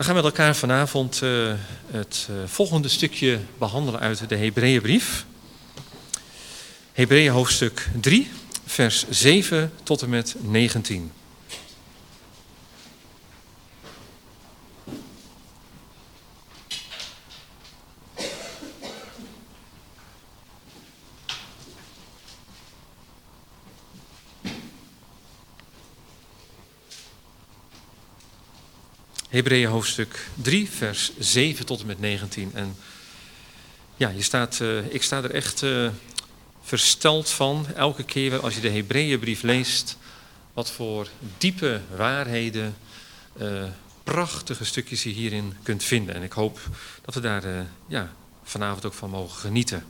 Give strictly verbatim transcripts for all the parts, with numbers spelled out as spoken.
We gaan met elkaar vanavond uh, het uh, volgende stukje behandelen uit de Hebreeënbrief. Hebreeën hoofdstuk drie, vers zeven tot en met negentien. Hebreeën hoofdstuk drie, vers zeven tot en met negentien. En ja, je staat, uh, ik sta er echt uh, versteld van, elke keer als je de Hebreeënbrief leest, wat voor diepe waarheden, uh, prachtige stukjes je hierin kunt vinden. En ik hoop dat we daar uh, ja, vanavond ook van mogen genieten.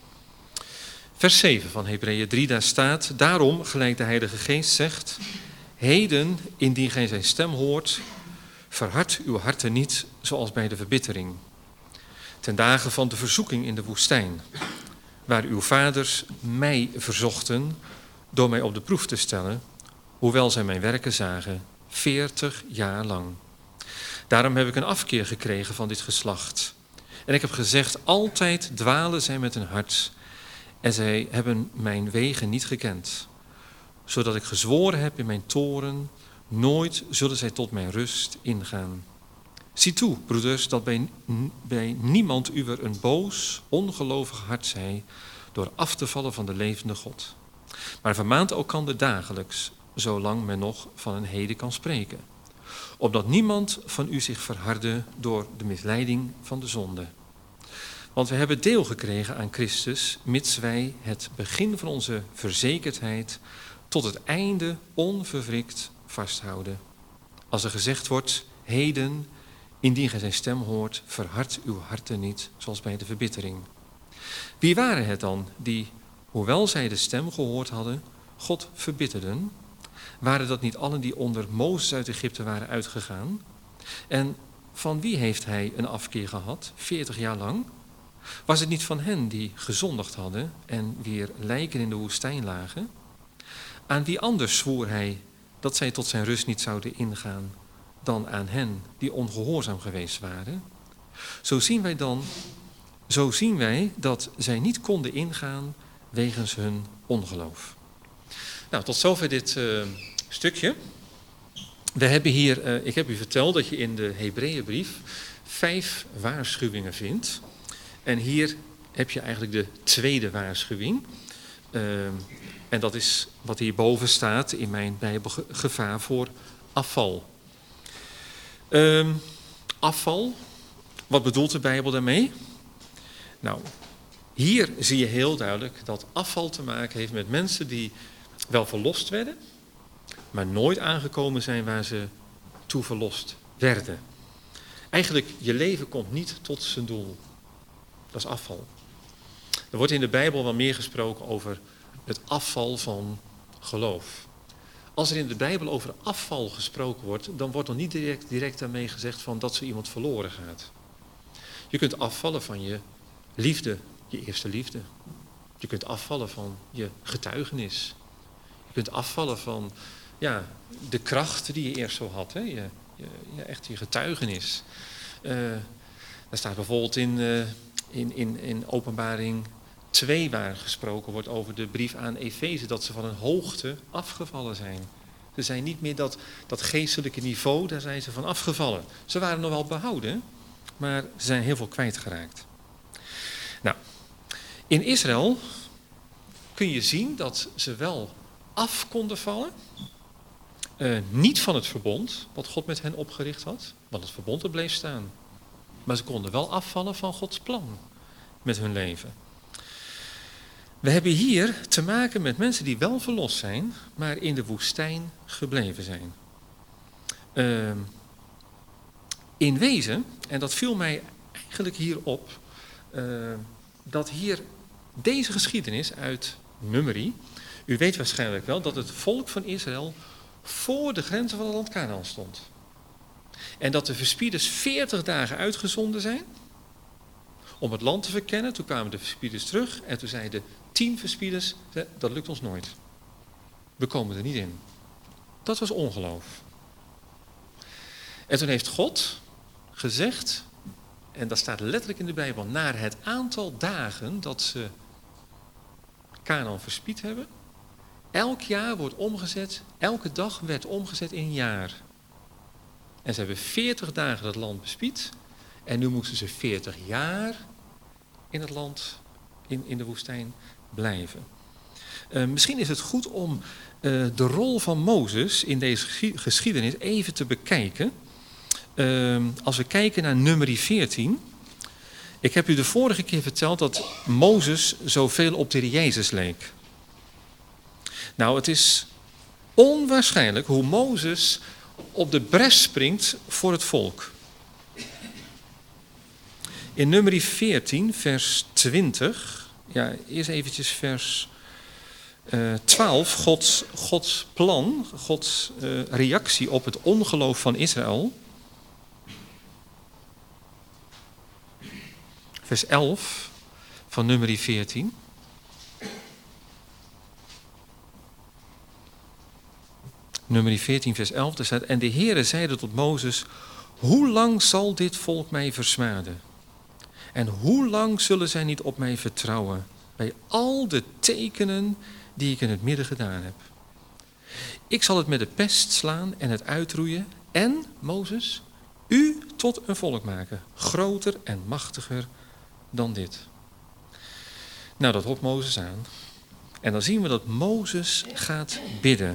Vers zeven van Hebreeën drie, daar staat: daarom, gelijk de Heilige Geest zegt, heden, indien gij zijn stem hoort, verhard uw harten niet zoals bij de verbittering, ten dagen van de verzoeking in de woestijn, waar uw vaders mij verzochten door mij op de proef te stellen, hoewel zij mijn werken zagen, veertig jaar lang. Daarom heb ik een afkeer gekregen van dit geslacht. En ik heb gezegd, altijd dwalen zij met hun hart, en zij hebben mijn wegen niet gekend, zodat ik gezworen heb in mijn toren, nooit zullen zij tot mijn rust ingaan. Zie toe, broeders, dat bij, bij niemand uwer een boos, ongelovig hart zij, door af te vallen van de levende God. Maar vermaant elkander dagelijks, zolang men nog van een heden kan spreken. Opdat niemand van u zich verharde door de misleiding van de zonde. Want we hebben deel gekregen aan Christus, mits wij het begin van onze verzekerdheid tot het einde onverwrikt vasthouden. Als er gezegd wordt, heden, indien gij zijn stem hoort, verhard uw harten niet, zoals bij de verbittering. Wie waren het dan die, hoewel zij de stem gehoord hadden, God verbitterden? Waren dat niet allen die onder Mozes uit Egypte waren uitgegaan? En van wie heeft hij een afkeer gehad, veertig jaar lang? Was het niet van hen die gezondigd hadden en wier lijken in de woestijn lagen? Aan wie anders zwoer hij dat zij tot zijn rust niet zouden ingaan dan aan hen die ongehoorzaam geweest waren? Zo zien wij dan, zo zien wij dat zij niet konden ingaan wegens hun ongeloof. Nou, tot zover dit uh, stukje. We hebben hier, uh, ik heb u verteld dat je in de Hebreeënbrief vijf waarschuwingen vindt. En hier heb je eigenlijk de tweede waarschuwing. Uh, En dat is wat hierboven staat in mijn Bijbel, gevaar voor afval. Um, afval, wat bedoelt de Bijbel daarmee? Nou, hier zie je heel duidelijk dat afval te maken heeft met mensen die wel verlost werden, maar nooit aangekomen zijn waar ze toe verlost werden. Eigenlijk, je leven komt niet tot zijn doel. Dat is afval. Er wordt in de Bijbel wel meer gesproken over het afval van geloof. Als er in de Bijbel over afval gesproken wordt, dan wordt nog niet direct, direct daarmee gezegd van dat zo iemand verloren gaat. Je kunt afvallen van je liefde, je eerste liefde. Je kunt afvallen van je getuigenis. Je kunt afvallen van ja, de kracht die je eerst zo had, hè? Je, je, je, echt je getuigenis. Uh, daar staat bijvoorbeeld in, uh, in, in, in Openbaring twee waar gesproken wordt over de brief aan Efeze, dat ze van een hoogte afgevallen zijn. Ze zijn niet meer dat, dat geestelijke niveau, daar zijn ze van afgevallen. Ze waren nog wel behouden, maar ze zijn heel veel kwijtgeraakt. Nou, in Israël kun je zien dat ze wel af konden vallen. Uh, niet van het verbond wat God met hen opgericht had, want het verbond er bleef staan. Maar ze konden wel afvallen van Gods plan met hun leven. We hebben hier te maken met mensen die wel verlost zijn, maar in de woestijn gebleven zijn. Uh, in wezen, en dat viel mij eigenlijk hier op, uh, dat hier deze geschiedenis uit Numeri, u weet waarschijnlijk wel dat het volk van Israël voor de grenzen van het land Kanaan stond. En dat de verspieders veertig dagen uitgezonden zijn om het land te verkennen. Toen kwamen de verspieders terug en toen zeiden tien verspieders, dat lukt ons nooit. We komen er niet in. Dat was ongeloof. En toen heeft God gezegd, en dat staat letterlijk in de Bijbel, naar het aantal dagen dat ze Kanaan verspied hebben, elk jaar wordt omgezet, elke dag werd omgezet in een jaar. En ze hebben veertig dagen het land bespied en nu moesten ze veertig jaar in het land, in, in de woestijn blijven. Uh, misschien is het goed om uh, de rol van Mozes in deze geschiedenis even te bekijken. Uh, als we kijken naar Numeri veertien. Ik heb u de vorige keer verteld dat Mozes zoveel op de Heer Jezus leek. Nou, het is onwaarschijnlijk hoe Mozes op de bres springt voor het volk. In Numeri veertien, vers twintig, ja, eerst eventjes vers uh, twaalf, Gods, Gods plan, Gods uh, reactie op het ongeloof van Israël. Vers elf van Numeri veertien. Numeri veertien, vers elf, daar staat: En de Heere zeide tot Mozes: Hoe lang zal dit volk mij versmaden? En hoe lang zullen zij niet op mij vertrouwen, bij al de tekenen die ik in het midden gedaan heb? Ik zal het met de pest slaan en het uitroeien en, Mozes, u tot een volk maken, groter en machtiger dan dit. Nou, dat hoort Mozes aan. En dan zien we dat Mozes gaat bidden.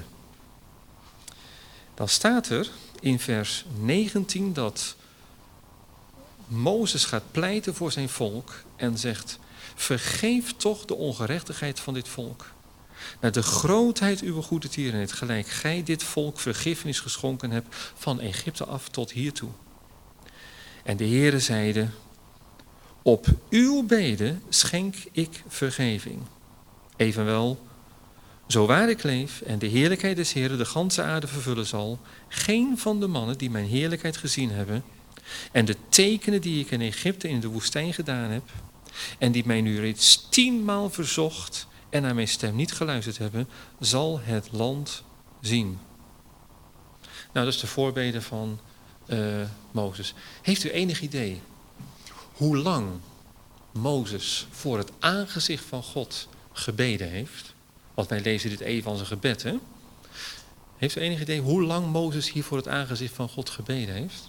Dan staat er in vers negentien dat Mozes gaat pleiten voor zijn volk en zegt: Vergeef toch de ongerechtigheid van dit volk. Naar de grootheid uw goede tierenheid, gelijk gij dit volk vergiffenis geschonken hebt van Egypte af tot hiertoe. En de Heere zeide: Op uw bede schenk ik vergeving. Evenwel, zo waar ik leef en de heerlijkheid des Heeren de ganse aarde vervullen zal, geen van de mannen die mijn heerlijkheid gezien hebben en de tekenen die ik in Egypte in de woestijn gedaan heb en die mij nu reeds tienmaal verzocht en naar mijn stem niet geluisterd hebben, zal het land zien. Nou, dat is de voorbede van uh, Mozes. Heeft u enig idee hoe lang Mozes voor het aangezicht van God gebeden heeft? Want wij lezen dit even als een gebed, hè? Heeft u enig idee hoe lang Mozes hier voor het aangezicht van God gebeden heeft?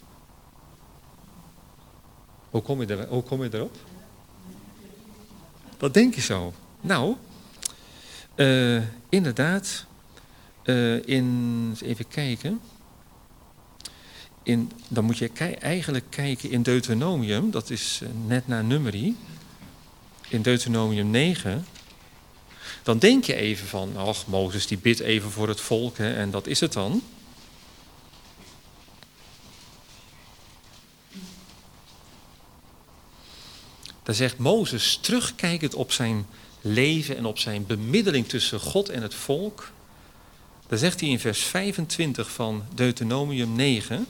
Hoe kom je, er, hoe kom je erop? Wat denk je zo? Nou, uh, inderdaad, uh, in, even kijken. In, dan moet je ki- eigenlijk kijken in Deuteronomium, dat is uh, net na Numeri, in Deuteronomium negen. Dan denk je even van, ach, Mozes die bidt even voor het volk, hè, en dat is het dan. Daar zegt Mozes, terugkijkend op zijn leven en op zijn bemiddeling tussen God en het volk. Daar zegt hij in vers vijfentwintig van Deuteronomium negen.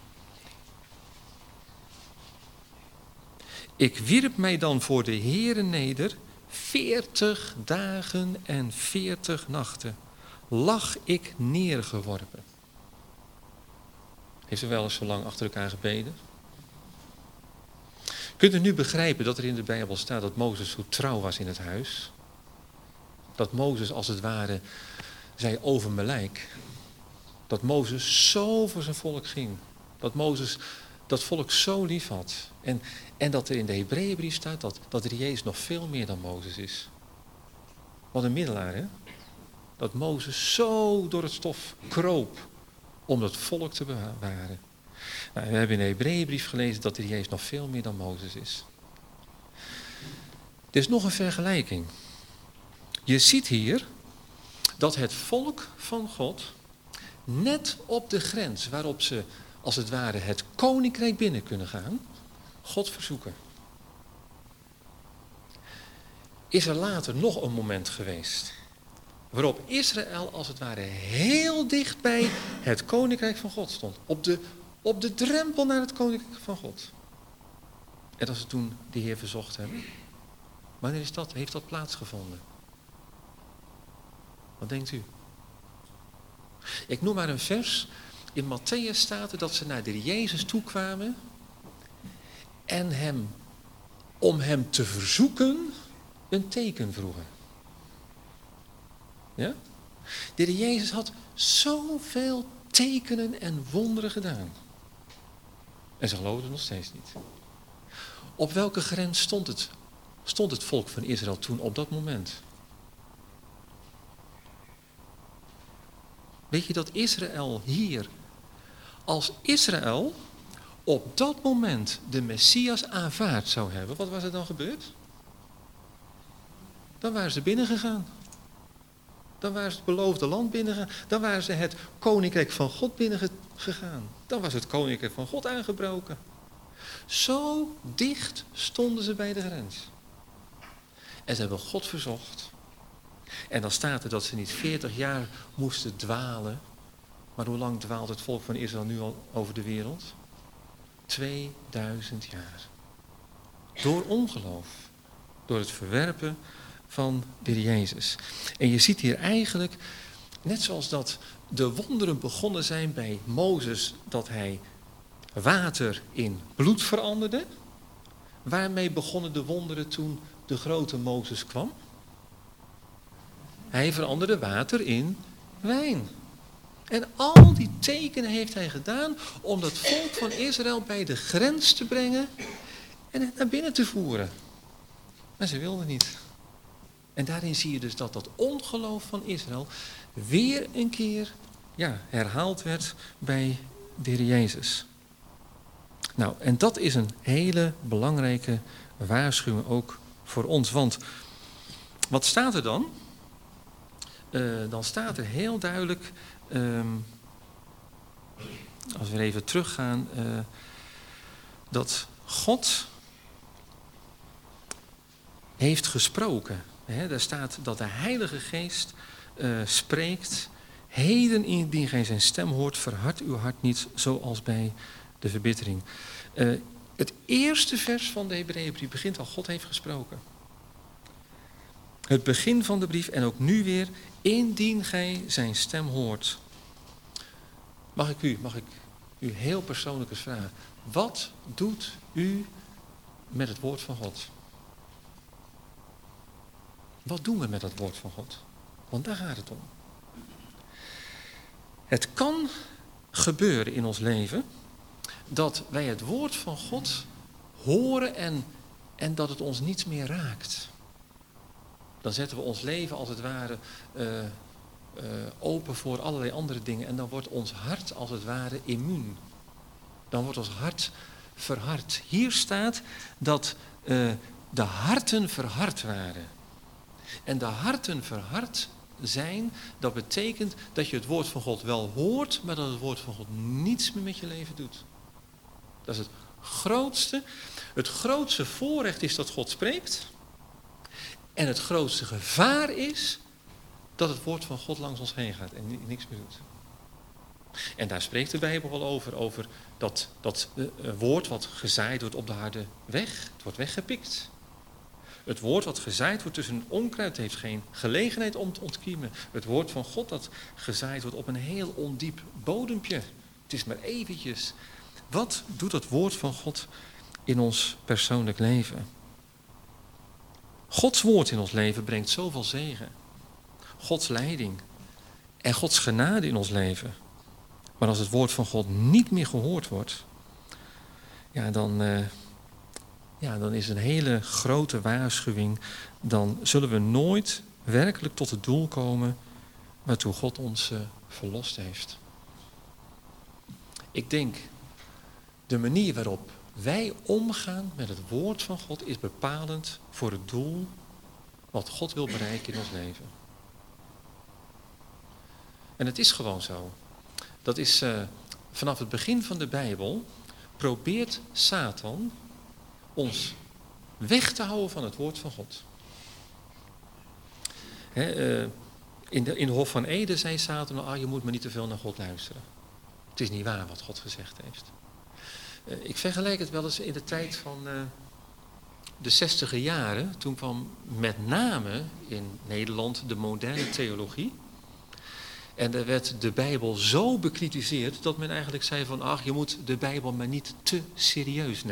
Ik wierp mij dan voor de Heere neder, veertig dagen en veertig nachten lag ik neergeworpen. Heeft u wel eens zo lang achter elkaar gebeden? Kunt u nu begrijpen dat er in de Bijbel staat dat Mozes zo trouw was in het huis? Dat Mozes als het ware zei over mijn lijk. Dat Mozes zo voor zijn volk ging. Dat Mozes dat volk zo lief had. En, en dat er in de Hebreeënbrief staat dat, dat er Jezus nog veel meer dan Mozes is. Wat een middelaar, hè? Dat Mozes zo door het stof kroop om dat volk te bewaren. Nou, we hebben in de Hebreeënbrief gelezen dat er Jezus nog veel meer dan Mozes is. Er is nog een vergelijking. Je ziet hier dat het volk van God net op de grens waarop ze als het ware het koninkrijk binnen kunnen gaan, God verzoeken. Is er later nog een moment geweest waarop Israël als het ware heel dicht bij het koninkrijk van God stond. Op de, op de drempel naar het koninkrijk van God. En dat ze toen de Heer verzocht hebben. Wanneer is dat? Heeft dat plaatsgevonden? Wat denkt u? Ik noem maar een vers. In Matthäus staat er dat ze naar de Jezus toe kwamen. en hem, om hem te verzoeken, een teken vroegen. Ja? De Heer Jezus had zoveel tekenen en wonderen gedaan. En ze geloofden nog steeds niet. Op welke grens stond het, stond het volk van Israël toen op dat moment? Weet je dat Israël hier, als Israël op dat moment de Messias aanvaard zou hebben, wat was er dan gebeurd? Dan waren ze binnengegaan. Dan waren ze het beloofde land binnengegaan. Dan waren ze het koninkrijk van God binnengegaan. Dan was het koninkrijk van God aangebroken. Zo dicht stonden ze bij de grens. En ze hebben God verzocht. En dan staat er dat ze niet veertig jaar moesten dwalen. Maar hoe lang dwaalt het volk van Israël nu al over de wereld? tweeduizend jaar. Door ongeloof. Door het verwerpen van de Heer Jezus. En je ziet hier eigenlijk, net zoals dat de wonderen begonnen zijn bij Mozes, dat hij water in bloed veranderde. Waarmee begonnen de wonderen toen de grote Mozes kwam? Hij veranderde water in wijn. En al die tekenen heeft hij gedaan om dat volk van Israël bij de grens te brengen en het naar binnen te voeren. Maar ze wilden niet. En daarin zie je dus dat dat ongeloof van Israël weer een keer ja, herhaald werd bij de Heer Jezus. Nou, en dat is een hele belangrijke waarschuwing ook voor ons. Want wat staat er dan? Uh, dan staat er heel duidelijk, um, als we even teruggaan, uh, dat God heeft gesproken. He, daar staat dat de Heilige Geest uh, spreekt. Heden indien gij zijn stem hoort, verhard uw hart niet zoals bij de verbittering. Uh, het eerste vers van de Hebreeënbrief begint al, God heeft gesproken. Het begin van de brief en ook nu weer, indien gij zijn stem hoort. Mag ik u, mag ik u heel persoonlijk eens vragen. Wat doet u met het woord van God? Wat doen we met het woord van God? Want daar gaat het om. Het kan gebeuren in ons leven dat wij het woord van God horen en, en dat het ons niet meer raakt. Dan zetten we ons leven als het ware uh, uh, open voor allerlei andere dingen. En dan wordt ons hart als het ware immuun. Dan wordt ons hart verhard. Hier staat dat uh, de harten verhard waren. En de harten verhard zijn, dat betekent dat je het woord van God wel hoort, maar dat het woord van God niets meer met je leven doet. Dat is het grootste. Het grootste voorrecht is dat God spreekt. En het grootste gevaar is dat het woord van God langs ons heen gaat en niks meer doet. En daar spreekt de Bijbel wel over, over dat, dat uh, woord wat gezaaid wordt op de harde weg, het wordt weggepikt. Het woord wat gezaaid wordt tussen een onkruid heeft geen gelegenheid om te ontkiemen. Het woord van God dat gezaaid wordt op een heel ondiep bodempje. Het is maar eventjes. Wat doet het woord van God in ons persoonlijk leven? Gods woord in ons leven brengt zoveel zegen. Gods leiding en Gods genade in ons leven. Maar als het woord van God niet meer gehoord wordt, ja, dan, uh, ja, dan is een hele grote waarschuwing. Dan zullen we nooit werkelijk tot het doel komen waartoe God ons uh, verlost heeft. Ik denk, de manier waarop wij omgaan met het woord van God is bepalend voor het doel wat God wil bereiken in ons leven. En het is gewoon zo. Dat is uh, vanaf het begin van de Bijbel probeert Satan ons weg te houden van het woord van God. He, uh, in, de, in de Hof van Eden zei Satan, ah, je moet maar niet te veel naar God luisteren. Het is niet waar wat God gezegd heeft. Uh, ik vergelijk het wel eens in de tijd van uh, de zestiger jaren. Toen kwam met name in Nederland de moderne theologie. En er werd de Bijbel zo bekritiseerd dat men eigenlijk zei van, ach, je moet de Bijbel maar niet te serieus nemen.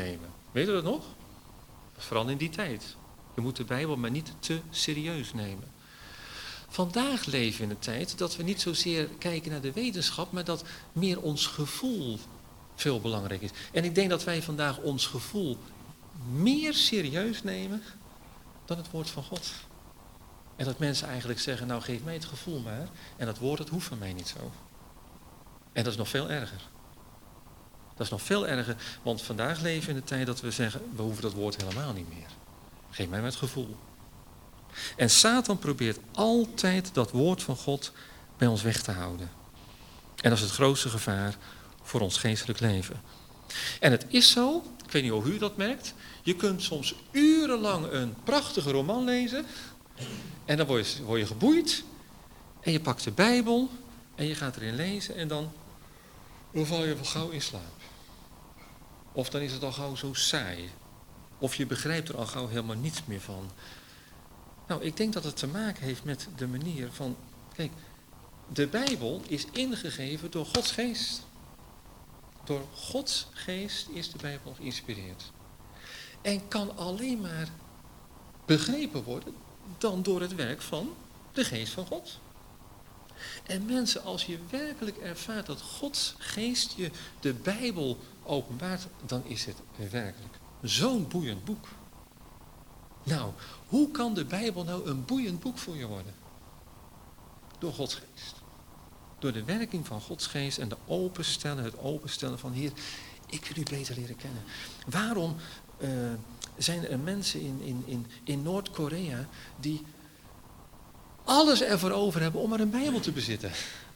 Weet u dat nog? Vooral in die tijd. Je moet de Bijbel maar niet te serieus nemen. Vandaag leven we in een tijd dat we niet zozeer kijken naar de wetenschap, maar dat meer ons gevoel veel belangrijk is. En ik denk dat wij vandaag ons gevoel meer serieus nemen dan het woord van God. En dat mensen eigenlijk zeggen, nou geef mij het gevoel maar. En dat woord, dat hoeft van mij niet zo. En dat is nog veel erger. Dat is nog veel erger, want vandaag leven we in de tijd dat we zeggen, we hoeven dat woord helemaal niet meer. Geef mij maar het gevoel. En Satan probeert altijd dat woord van God bij ons weg te houden. En dat is het grootste gevaar voor ons geestelijk leven. En het is zo, ik weet niet of u dat merkt, je kunt soms urenlang een prachtige roman lezen en dan word je, word je geboeid en je pakt de Bijbel en je gaat erin lezen en dan, dan val je wel gauw in slaap. Of dan is het al gauw zo saai. Of je begrijpt er al gauw helemaal niets meer van. Nou, ik denk dat het te maken heeft met de manier van, kijk, de Bijbel is ingegeven door Gods geest. Door Gods geest is de Bijbel geïnspireerd. En kan alleen maar begrepen worden dan door het werk van de geest van God. En mensen, als je werkelijk ervaart dat Gods geest je de Bijbel openbaart, dan is het werkelijk zo'n boeiend boek. Nou, hoe kan de Bijbel nou een boeiend boek voor je worden? Door Gods geest. Door de werking van Gods geest en de openstellen, het openstellen van Heer, ik wil u beter leren kennen. Waarom uh, zijn er mensen in, in, in, in Noord-Korea die alles ervoor over hebben om maar een Bijbel te bezitten?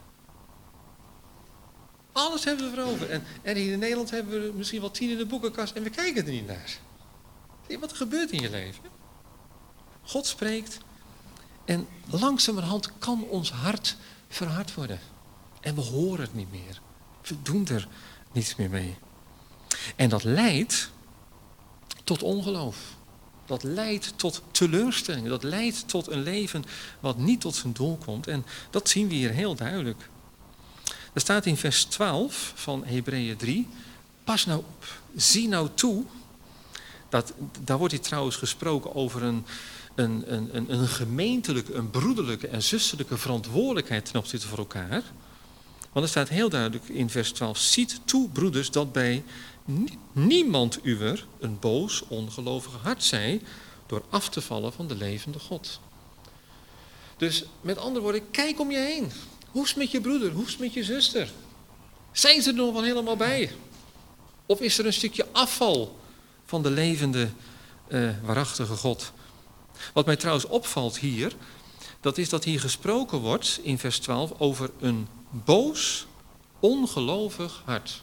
Alles hebben we ervoor over. En, en hier in Nederland hebben we misschien wel tien in de boekenkast en we kijken er niet naar. Zie je wat er gebeurt in je leven? God spreekt en langzamerhand kan ons hart verhard worden. En we horen het niet meer. We doen er niets meer mee. En dat leidt tot ongeloof. Dat leidt tot teleurstelling. Dat leidt tot een leven wat niet tot zijn doel komt. En dat zien we hier heel duidelijk. Er staat in vers twaalf van Hebreeën drie. Pas nou op, zie nou toe. Dat, daar wordt hier trouwens gesproken over een, een, een, een gemeentelijke, een broederlijke en zusterlijke verantwoordelijkheid ten opzichte van elkaar. Want er staat heel duidelijk in vers twaalf. Ziet toe, broeders, dat bij niemand uwer een boos, ongelovige hart zij, door af te vallen van de levende God. Dus met andere woorden, kijk om je heen. Hoe is het met je broeder? Hoe is het met je zuster? Zijn ze er nog wel helemaal bij? Of is er een stukje afval van de levende, uh, waarachtige God? Wat mij trouwens opvalt hier, dat is dat hier gesproken wordt in vers twaalf over een boos, ongelovig hart.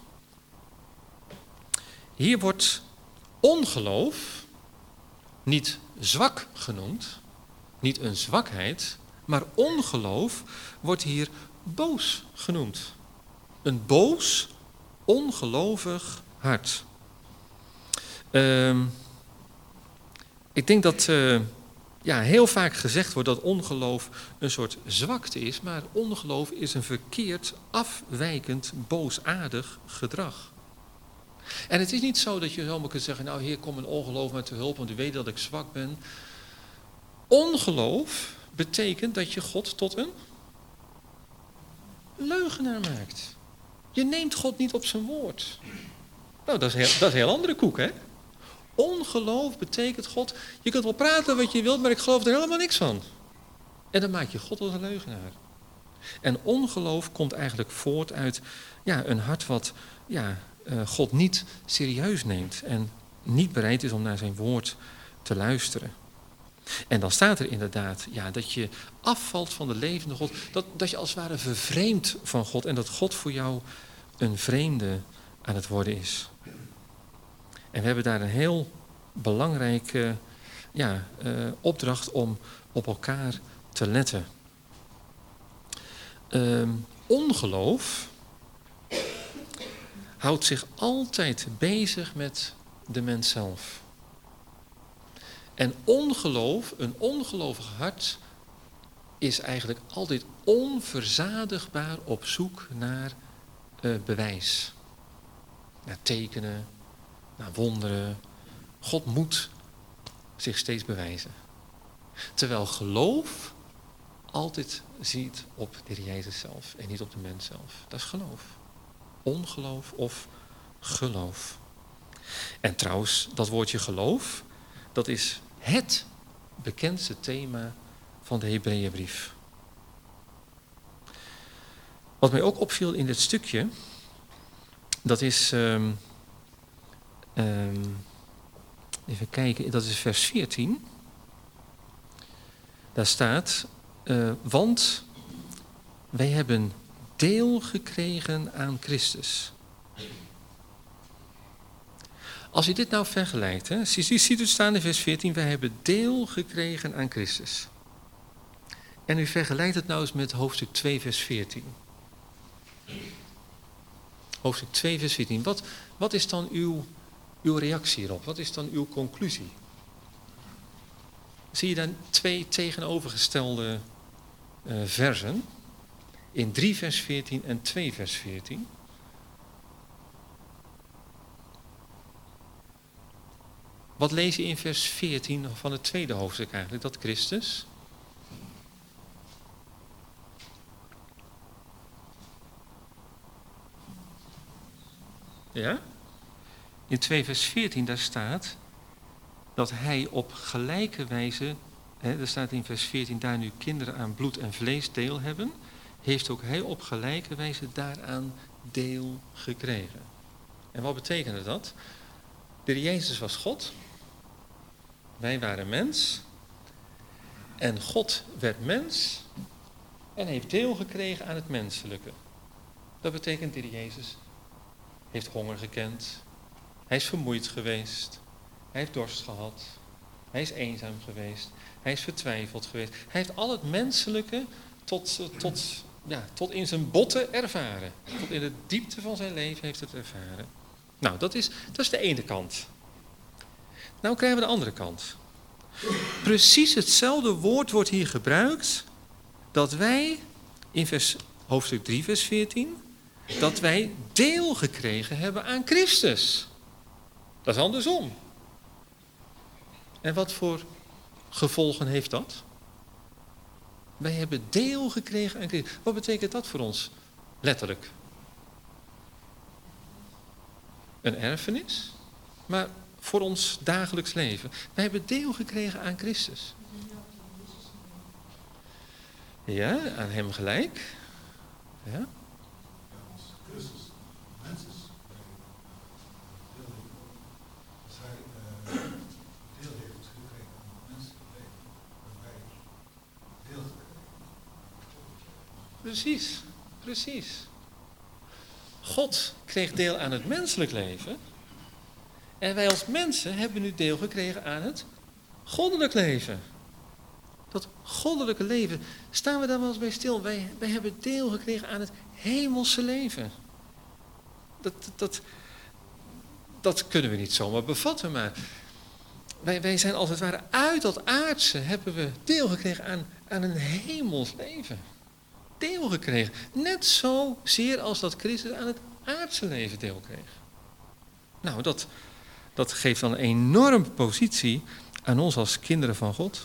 Hier wordt ongeloof niet zwak genoemd, niet een zwakheid, maar ongeloof wordt hier boos genoemd. Een boos, ongelovig hart. Uh, ik denk dat uh, ja, heel vaak gezegd wordt dat ongeloof een soort zwakte is, maar ongeloof is een verkeerd, afwijkend, boosaardig gedrag. En het is niet zo dat je zomaar kunt zeggen, nou Heer, kom een ongeloof met te hulp, want u weet dat ik zwak ben. Ongeloof betekent dat je God tot een leugenaar maakt. Je neemt God niet op zijn woord. Nou, dat is heel, dat is een heel andere koek, hè? Ongeloof betekent God, je kunt wel praten wat je wilt, maar ik geloof er helemaal niks van. En dan maak je God tot een leugenaar. En ongeloof komt eigenlijk voort uit ja, een hart wat ja, uh, God niet serieus neemt en niet bereid is om naar zijn woord te luisteren. En dan staat er inderdaad ja, dat je afvalt van de levende God, dat, dat je als het ware vervreemd van God en dat God voor jou een vreemde aan het worden is. En we hebben daar een heel belangrijke ja, uh, opdracht om op elkaar te letten. Uh, ongeloof houdt zich altijd bezig met de mens zelf. En ongeloof, een ongelovig hart, is eigenlijk altijd onverzadigbaar op zoek naar uh, bewijs. Naar tekenen, naar wonderen, God moet zich steeds bewijzen. Terwijl geloof altijd ziet op de Heer Jezus zelf en niet op de mens zelf. Dat is geloof. Ongeloof of geloof. En trouwens, dat woordje geloof, dat is het bekendste thema van de Hebreeënbrief. Wat mij ook opviel in dit stukje, dat is, um, um, even kijken, dat is vers veertien. Daar staat, uh, want wij hebben deel gekregen aan Christus. Als je dit nou vergelijkt, hè, ziet u staan in vers veertien, wij hebben deel gekregen aan Christus. En u vergelijkt het nou eens met hoofdstuk twee, vers veertien. Hoofdstuk twee, vers veertien. Wat, wat is dan uw, uw reactie hierop? Wat is dan uw conclusie? Zie je dan twee tegenovergestelde uh, versen? In drie, vers veertien en twee, vers veertien. Wat lees je in vers veertien van het tweede hoofdstuk eigenlijk? Dat Christus... Ja? In twee vers veertien daar staat dat hij op gelijke wijze, hè, er staat in vers veertien, daar nu kinderen aan bloed en vlees deel hebben, heeft ook hij op gelijke wijze daaraan deel gekregen. En wat betekende dat? De Heer Jezus was God, wij waren mens en God werd mens en heeft deel gekregen aan het menselijke. Dat betekent de Heer Jezus heeft honger gekend. Hij is vermoeid geweest. Hij heeft dorst gehad. Hij is eenzaam geweest. Hij is vertwijfeld geweest. Hij heeft al het menselijke tot, tot, ja, tot in zijn botten ervaren. Tot in de diepte van zijn leven heeft het ervaren. Nou, dat is, dat is de ene kant. Nou krijgen we de andere kant. Precies hetzelfde woord wordt hier gebruikt dat wij in vers, hoofdstuk drie, vers veertien... dat wij deel gekregen hebben aan Christus. Dat is andersom. En wat voor gevolgen heeft dat? Wij hebben deel gekregen aan Christus. Wat betekent dat voor ons? Letterlijk. Een erfenis, maar voor ons dagelijks leven. Wij hebben deel gekregen aan Christus. Ja, aan hem gelijk. Ja. Christus, mens is. Als hij uh, deel heeft gekregen aan het menselijk leven, dat wij deel gekregen aan. Precies, precies. God kreeg deel aan het menselijk leven. En wij als mensen hebben nu deel gekregen aan het goddelijk leven. Dat goddelijke leven, staan we daar wel eens bij stil. Wij, wij hebben deel gekregen aan het hemelse leven. Dat, dat, dat kunnen we niet zomaar bevatten, maar wij, wij zijn als het ware uit dat aardse, hebben we deel gekregen aan, aan een hemels leven. Deel gekregen. Net zo zeer als dat Christus aan het aardse leven deel kreeg. Nou, dat, dat geeft dan een enorme positie aan ons als kinderen van God.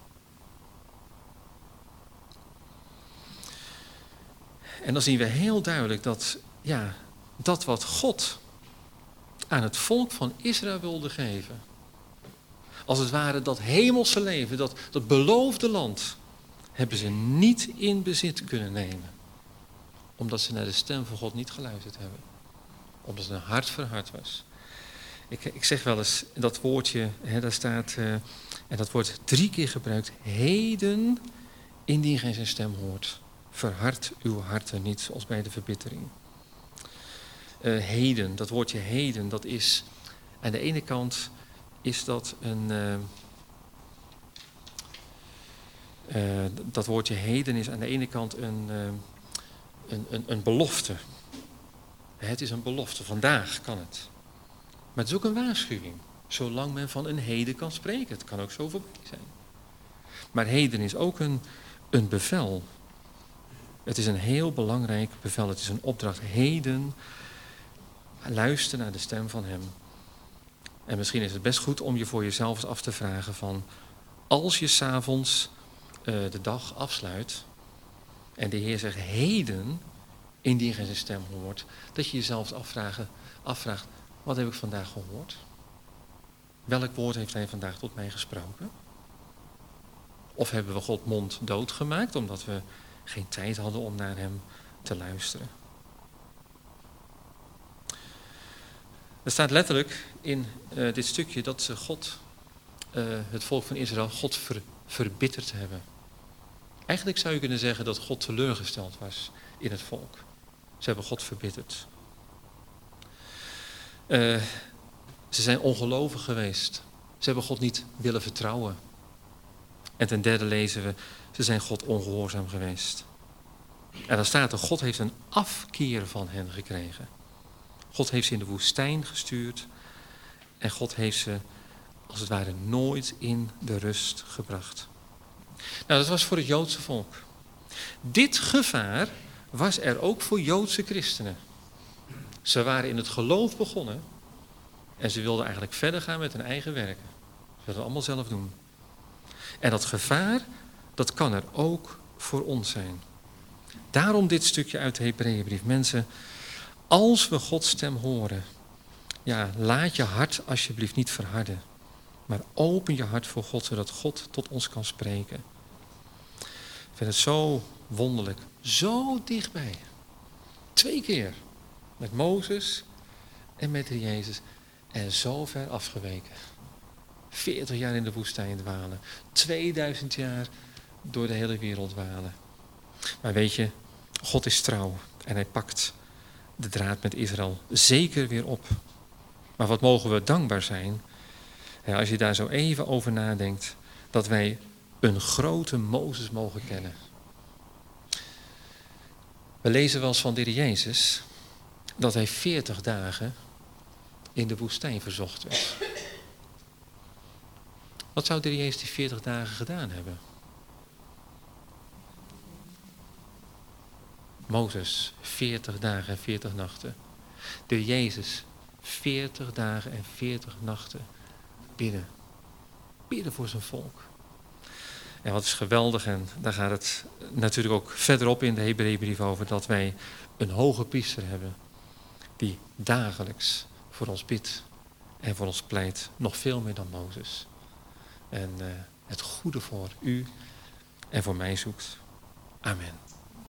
En dan zien we heel duidelijk dat, ja, dat wat God aan het volk van Israël wilde geven, als het ware dat hemelse leven, dat, dat beloofde land, hebben ze niet in bezit kunnen nemen. Omdat ze naar de stem van God niet geluisterd hebben. Omdat hun hart verhard was. Ik, ik zeg wel eens, dat woordje, hè, daar staat, uh, en dat wordt drie keer gebruikt. Heden, indien gij zijn stem hoort. Verhard uw harten niet, zoals bij de verbittering. Uh, heden, dat woordje heden, dat is, aan de ene kant is dat een... Uh, uh, dat woordje heden is aan de ene kant een, uh, een, een, een belofte. Het is een belofte, vandaag kan het. Maar het is ook een waarschuwing. Zolang men van een heden kan spreken. Het kan ook zo voorbij zijn. Maar heden is ook een, een bevel. Het is een heel belangrijk bevel. Het is een opdracht. Heden, luister naar de stem van hem. En misschien is het best goed om je voor jezelf eens af te vragen van, als je 's avonds uh, de dag afsluit en de Heer zegt heden, indien je zijn stem hoort, dat je jezelf afvragen, afvraagt, wat heb ik vandaag gehoord? Welk woord heeft hij vandaag tot mij gesproken? Of hebben we God mond dood gemaakt omdat we geen tijd hadden om naar hem te luisteren? Er staat letterlijk in uh, dit stukje dat ze God, uh, het volk van Israël, God ver, verbitterd hebben. Eigenlijk zou je kunnen zeggen dat God teleurgesteld was in het volk. Ze hebben God verbitterd. Uh, ze zijn ongelovig geweest. Ze hebben God niet willen vertrouwen. En ten derde lezen we, ze zijn God ongehoorzaam geweest. En dan staat er, God heeft een afkeer van hen gekregen. God heeft ze in de woestijn gestuurd. En God heeft ze, als het ware, nooit in de rust gebracht. Nou, dat was voor het Joodse volk. Dit gevaar was er ook voor Joodse christenen. Ze waren in het geloof begonnen. En ze wilden eigenlijk verder gaan met hun eigen werken. Ze wilden het allemaal zelf doen. En dat gevaar, dat kan er ook voor ons zijn. Daarom dit stukje uit de Hebreeënbrief. Mensen, als we Gods stem horen, ja, laat je hart alsjeblieft niet verharden. Maar open je hart voor God, zodat God tot ons kan spreken. Ik vind het zo wonderlijk. Zo dichtbij. Twee keer. Met Mozes en met de Jezus. En zo ver afgeweken. veertig jaar in de woestijn dwalen. tweeduizend jaar door de hele wereld dwalen. Maar weet je, God is trouw. En hij pakt de draad met Israël zeker weer op. Maar wat mogen we dankbaar zijn, ja, als je daar zo even over nadenkt, dat wij een grote Mozes mogen kennen. We lezen wel eens van de Heer Jezus dat hij veertig dagen in de woestijn verzocht werd. Wat zou de Heer Jezus die veertig dagen gedaan hebben? Mozes, veertig dagen en veertig nachten. De Heer Jezus, veertig dagen en veertig nachten bidden. Bidden voor zijn volk. En wat is geweldig, en daar gaat het natuurlijk ook verderop in de Hebreeënbrief over, dat wij een hoge priester hebben die dagelijks voor ons bidt en voor ons pleit, nog veel meer dan Mozes. En uh, het goede voor u en voor mij zoekt. Amen.